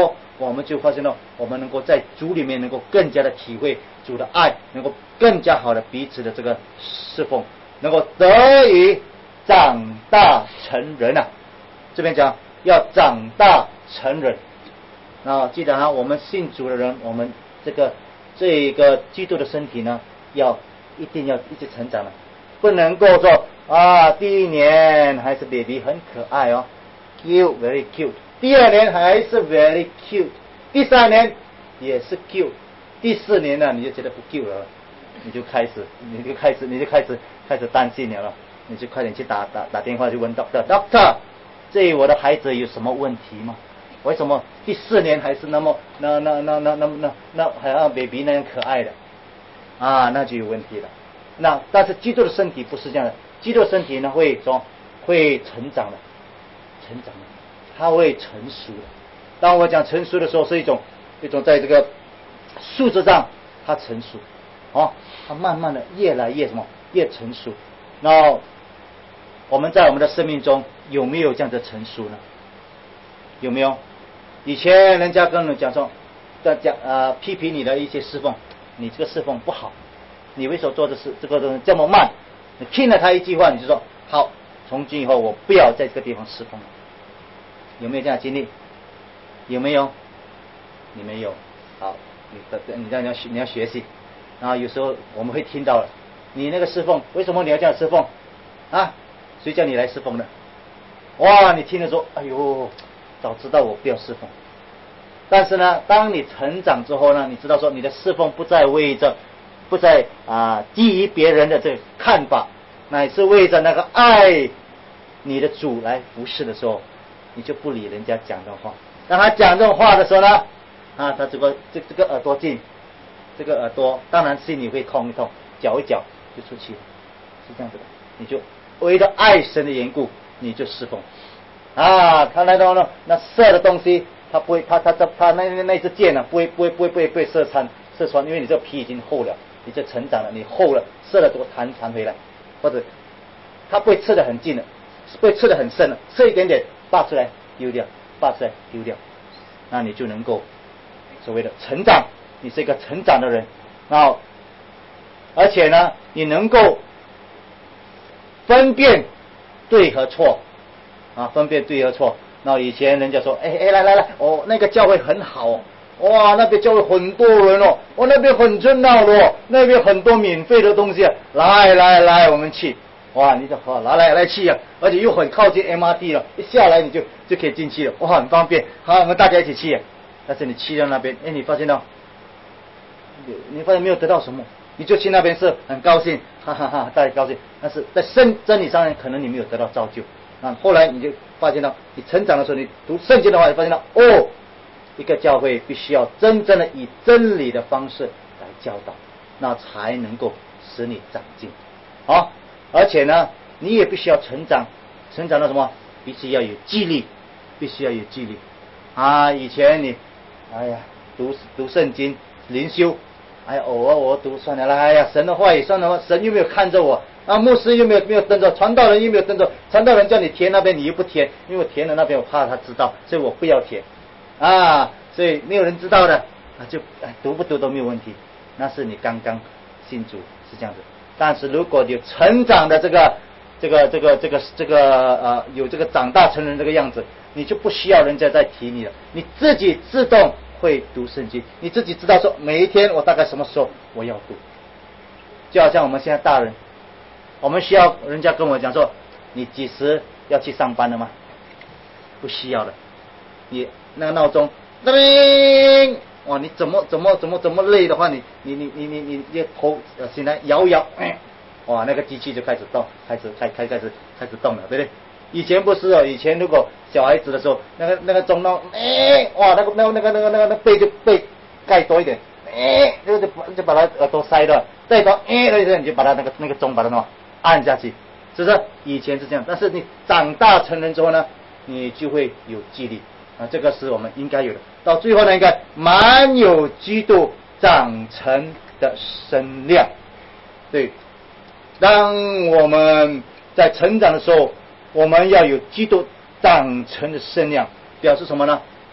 我们就发现到我们能够在主里面能够更加的体会主的爱，能够更加好的彼此的这个侍奉，能够得以长大成人啊。这边讲要长大成人。那记得啊，我们信主的人，我们这个这个基督的身体呢，要一定要一直成长的，不能够说啊，第一年还是 baby 很可爱哦 ，cute very cute， 第二年还是 very cute， 第三年也是 cute， 第四年呢你就觉得不 cute 了，你就开始你就开始你就开始开始担心了，你就快点去打打打电话去问 doctor doctor， 这我的孩子有什么问题吗？为什么第四年还是那么那那那那那那那还像 baby 那样可爱的啊？那就有问题了。那但是基督的身体不是这样的，基督的身体呢会说会成长的，成长的，它会成熟的。当我讲成熟的时候，是一种一种在这个素质上它成熟，哦，它慢慢的越来越什么越成熟。那我们在我们的生命中有没有这样的成熟呢？有没有？以前人家跟人讲说，在讲呃批评你的一些侍奉，你这个侍奉不好，你为什么做的事这个东西这么慢？你听了他一句话，你就说好，从今以后我不要在这个地方侍奉了。有没有这样的经历？有没有？你没有。好，你你这样你要你要学习。然后有时候我们会听到了，你那个侍奉为什么你要这样侍奉啊？谁叫你来侍奉的？哇，你听了说，哎呦，早知道我不要侍奉。但是呢，当你成长之后呢，你知道说你的侍奉不再为着，不再啊基于别人的这个看法，乃是为着那个爱你的主来服侍的时候，你就不理人家讲的话。当他讲这种话的时候呢，啊，他这个这这个耳朵进，这个耳朵当然心里会痛一痛，搅一搅就出去了，是这样子的。你就为了爱神的缘故，你就侍奉。啊，他来到呢，那射的东西，他不会，他他他他那那那支箭呢，不会不会不会不会被射穿射穿，因为你这个皮已经厚了，你这成长了，你厚了，射了多弹弹回来，或者他不会刺得很近的，不会刺得很深的，刺一点点拔出来丢掉，拔出来丢掉，那你就能够所谓的成长，你是一个成长的人，然后而且呢，你能够分辨对和错。啊，分辨对和错。那以前人家说，哎哎，来来来，哦，那个教会很好哦，哇，那边教会很多人哦，哦，那边很热闹的哦，那边很多免费的东西啊，来来来，我们去。哇，你就好，来来来去啊，而且又很靠近 M R T 了，一下来你就就可以进去了，哇，很方便。好，我们大家一起去。但是你去到那边，哎，你发现到，你发现没有得到什么，你就去那边是很高兴，哈哈哈，大家高兴。但是在真真理上面，可能你没有得到造就。啊，后来你就发现到，你成长的时候，你读圣经的话，你发现到，哦，一个教会必须要真正的以真理的方式来教导，那才能够使你长进。好，而且呢，你也必须要成长，成长到什么？必须要有纪律，必须要有纪律。啊，以前你，哎呀，读读圣经灵修，哎呀，偶尔我读算了啦，哎呀，神的话也算了，神又没有看着我。啊，牧师又没有没有跟着，传道人又没有跟着，传道人叫你填那边你又不填，因为我填了那边我怕他知道，所以我不要填，啊，所以没有人知道的，啊就哎读不读都没有问题，那是你刚刚信主是这样子。但是如果有成长的这个这个这个这个这个呃有这个长大成人这个样子，你就不需要人家再提你了，你自己自动会读圣经，你自己知道说每一天我大概什么时候我要读，就好像我们现在大人。我们需要人家跟我讲说，你几时要去上班了吗？不需要的。你那个闹钟，叮，哇，你怎么怎么怎么怎么累的话，你你你你你你你头醒来摇摇，哎，哇，那个机器就开始动，开始开开开始开始动了，对不对？以前不是哦，以前如果小孩子的时候，那个那个钟闹，哎，哇，那个那个那个那个那个那背就背盖多一点，哎，就就就把他耳朵塞了，再多，哎，对对，你就把他那个那个钟把它弄。按下去，是不是？以前是这样，但是你长大成人之后呢，你就会有纪律啊，这个是我们应该有的。到最后呢，应该满有基督长成的身量。对，当我们在成长的时候，我们要有基督长成的身量，表示什么呢？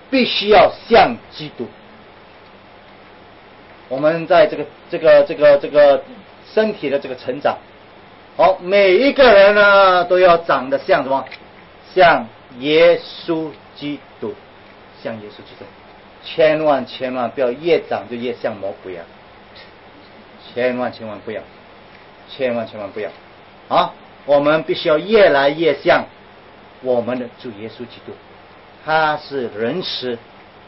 必须要像基督。我们在这个这个这个这个身体的这个成长，好，每一个人呢都要长得像什么？像耶稣基督，像耶稣基督。千万千万不要越长就越像魔鬼啊！千万千万不要，千万千万不要啊！我们必须要越来越像我们的主耶稣基督，他是仁慈，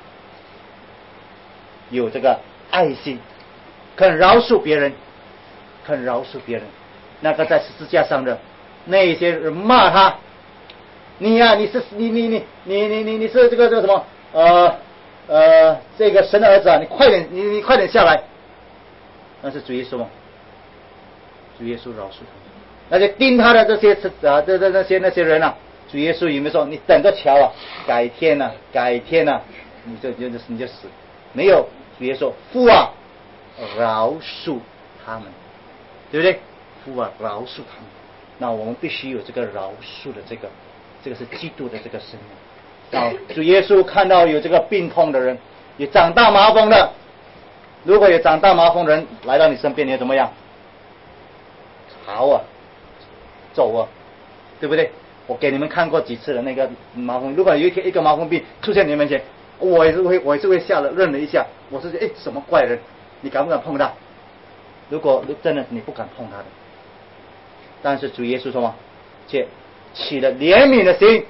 有这个爱心，肯饶恕别人，肯饶恕别人。那个在十字架上的那些人骂他，你呀、啊，你是你你你你你你你是这个这个什么呃呃这个神的儿子啊，你快点你你快点下来。那是主耶稣吗？主耶稣饶恕他。那些盯他的这些啊这这那些那些人啊，主耶稣有没有说你等着瞧啊，改天啊改天啊，你就就你就死？没有，主耶稣父啊饶恕他们，对不对？父啊饶恕他们。那我们必须有这个饶恕的这个这个是基督的这个生命。啊，主耶稣看到有这个病痛的人，有长大麻风的，如果有长大麻风的人来到你身边，你要怎么样？逃啊，走啊，对不对？我给你们看过几次的那个麻风，如果有一天一个麻风病出现你面前，我也是会我也是会吓了愣了一下，我是哎什么怪人？你敢不敢碰他？如果真的你不敢碰他的，但是主耶稣说嘛，且起了怜悯的心，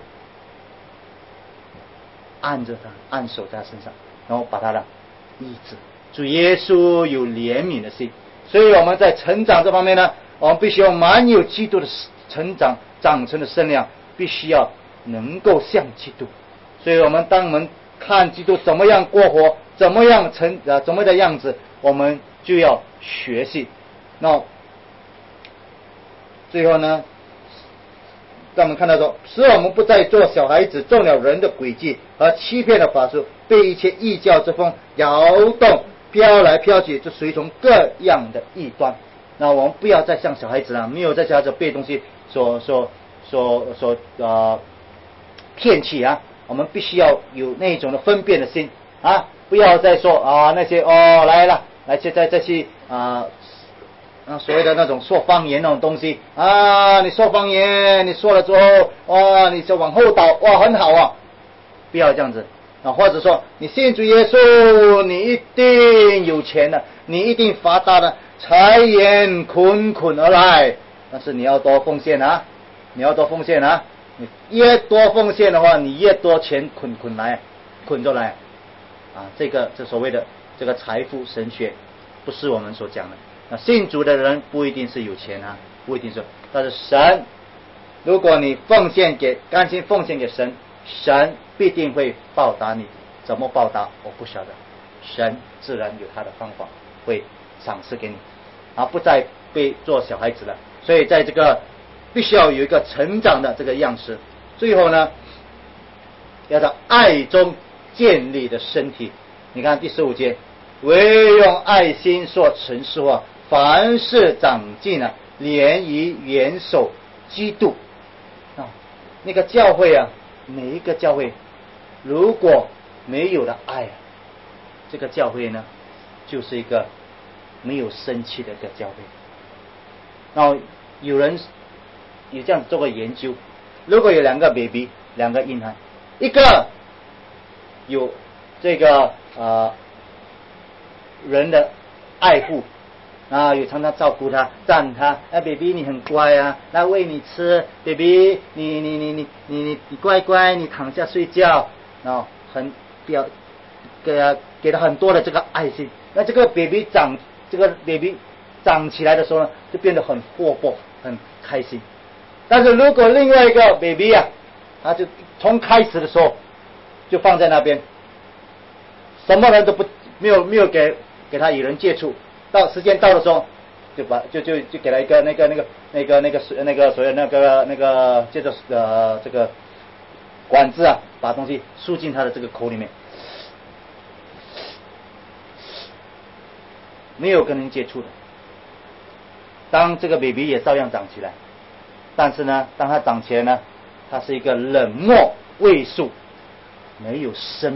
按着他，按手在他身上，然后把他的医治。主耶稣有怜悯的心，所以我们在成长这方面呢，我们必须要满有基督的成长长成的身量，必须要能够像基督。所以我们当我们看基督怎么样过活，怎么样成啊怎么的样子，我们就要学习。那最后呢，让我们看到说，使我们不再做小孩子，中了人的诡计和欺骗的法术，被一切异教之风摇动，飘来飘去，就随从各样的异端。那我们不要再像小孩子了，没有再像着被东西所所所所呃骗去啊！我们必须要有那种的分辨的心啊！不要再说啊那些哦来了，来去再再去啊。啊，所谓的那种说方言那种东西啊，你说方言，你说了之后，哇，你就往后倒，哇，很好啊，不要这样子啊，或者说你信主耶稣，你一定有钱的，你一定发达的，财源滚滚而来，但是你要多奉献啊，你要多奉献啊，你越多奉献的话，你越多钱滚滚来，滚着来啊，这个这所谓的这个财富神学，不是我们所讲的。那信主的人不一定是有钱啊，不一定是，但是神，如果你奉献给甘心奉献给神，神必定会报答你。怎么报答我不晓得，神自然有他的方法会赏赐给你，而不再被做小孩子了。所以在这个必须要有一个成长的这个样式。最后呢，要在爱中建立的身体。你看第十五节，唯用爱心说诚实话，凡事长进了，连于元首基督啊。那个教会啊，每一个教会如果没有了爱啊，这个教会呢就是一个没有生气的一个教会。然后有人有这样做过研究，如果有两个 baby 两个婴孩，一个有这个呃人的爱护啊，有常常照顾他，赞他，哎 ，baby 你很乖啊，来喂你吃 ，baby 你你你你你你你乖乖，你躺下睡觉，然后很表给他给他很多的这个爱心。那这个 baby 长这个 baby 长起来的时候呢，就变得很活泼，很开心。但是如果另外一个 baby 啊，他就从开始的时候就放在那边，什么人都不没有没有给给他与人接触。到时间到的时候，就把就就就给他一个那个那个那个那个那个所谓那个那个接着呃这个管子啊，把东西输进他的这个口里面，没有跟人接触的。当这个 baby 也照样长起来，但是呢，当他长起来呢，他是一个冷漠畏缩、没有生命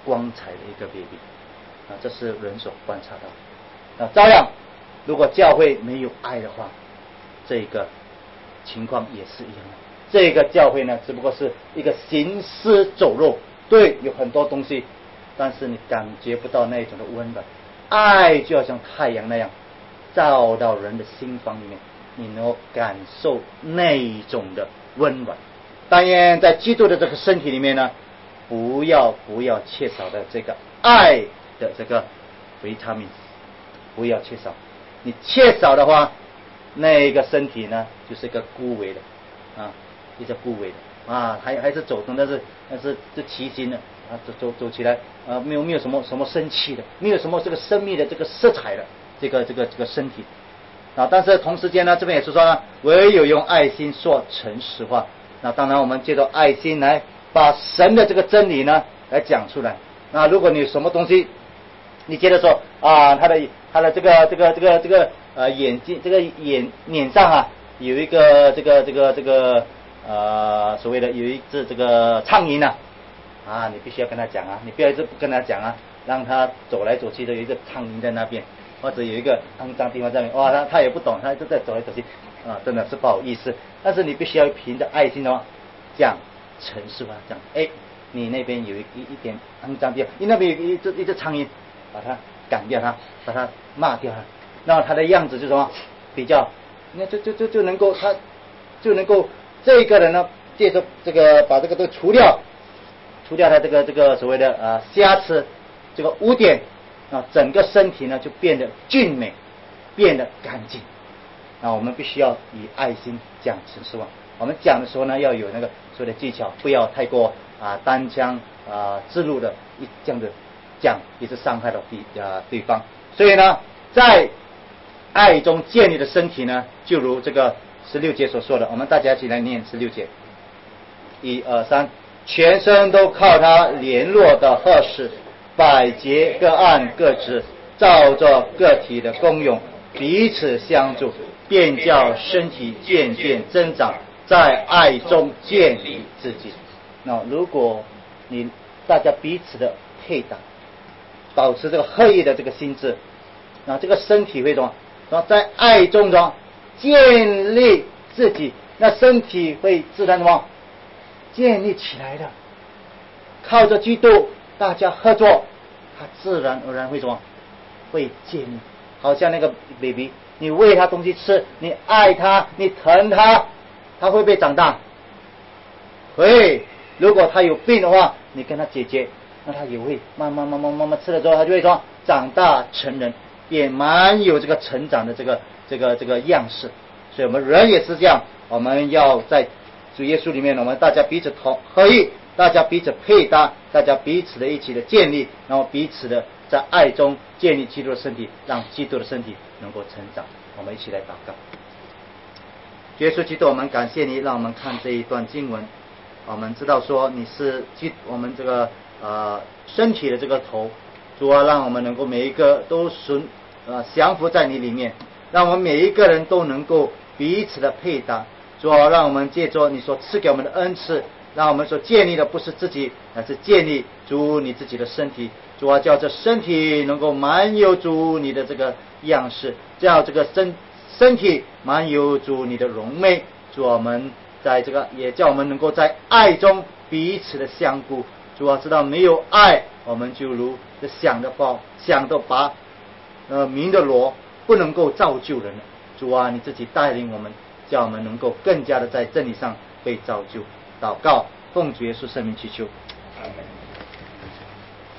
光彩的一个 baby 啊，这是人所观察到。那照样，如果教会没有爱的话，这个情况也是一样的。这个教会呢，只不过是一个行尸走肉，对，有很多东西，但是你感觉不到那种的温暖。爱就好像太阳那样照到人的心房里面，你能够感受那种的温暖。但愿在基督的这个身体里面呢，不要不要缺少的这个爱的这个维他命，不要缺少。你缺少的话，那个身体呢就是一个枯萎的啊，一个枯萎的啊，还还是走动，但是但是是齐心的啊，走走走起来啊，没有没有什么什么生气的，没有什么这个生命的这个色彩的这个这个这个身体啊。但是同时间呢，这边也是说呢，唯有用爱心说诚实话。那当然，我们借着爱心来把神的这个真理呢来讲出来。那如果你有什么东西，你觉得说啊，他的他的这个这个这个这个呃眼睛这个眼脸上啊有一个这个这个这个呃所谓的有一只这个苍蝇啊，啊，你必须要跟他讲啊，你不要一直不跟他讲啊，让他走来走去的有一个苍蝇在那边，或者有一个肮脏地方在那边，哇，他他也不懂，他就在走来走去啊，真的是不好意思。但是你必须要凭着爱心的话讲诚实话，讲哎，你那边有一一一点肮脏地方，你那边有一只一只苍蝇，把它赶掉它，把它骂掉它，那他的样子就什么比较，那就就就就能够他就能够这个人呢，借着这个把这个都除掉，除掉他这个这个所谓的呃瑕疵，这个污点啊，整个身体呢就变得俊美，变得干净。那我们必须要以爱心讲诚实话。我们讲的时候呢，要有那个所谓的技巧，不要太过啊单枪啊自入的一这样子讲，也是伤害了对啊对方。所以呢，在爱中建立的身体呢，就如这个十六节所说的，我们大家一起来念十六节，一二三，全身都靠他联络的合适，百节各按各职，照着个体的功用彼此相助，便叫身体渐渐增长，在爱中建立自己。那如果你大家彼此的配搭，保持这个合一的这个心智，那这个身体会什么？然后在爱中中建立自己，那身体会自然什么建立起来的。靠着基督，大家合作，他自然而然会什么会建立。好像那个 baby， 你喂他东西吃，你爱他，你疼他，他会不会长大？会。如果他有病的话，你跟他解决，那他也会慢慢慢慢慢慢吃了之后，他就会说长大成人，也蛮有这个成长的这个这个这个样式。所以我们人也是这样，我们要在主耶稣里面，我们大家彼此同合一，大家彼此配搭，大家彼此的一起的建立，然后彼此的在爱中建立基督的身体，让基督的身体能够成长。我们一起来祷告。耶稣基督，我们感谢你，让我们看这一段经文。我们知道说你是基我们这个呃身体的这个头，主啊，让我们能够每一个都顺呃降服在你里面，让我们每一个人都能够彼此的配搭。主啊，让我们借着你所赐给我们的恩赐，让我们所建立的不是自己，而是建立主你自己的身体。主啊，叫这身体能够满有主你的这个样式，叫这个身身体满有主你的荣美。主啊，我们在这个也叫我们能够在爱中彼此的相顾。主啊，知道没有爱，我们就如想的话想的拔呃明的罗，不能够造就人了。主啊，你自己带领我们，叫我们能够更加的在真理上被造就。祷告，奉主耶稣圣名祈求，阿门。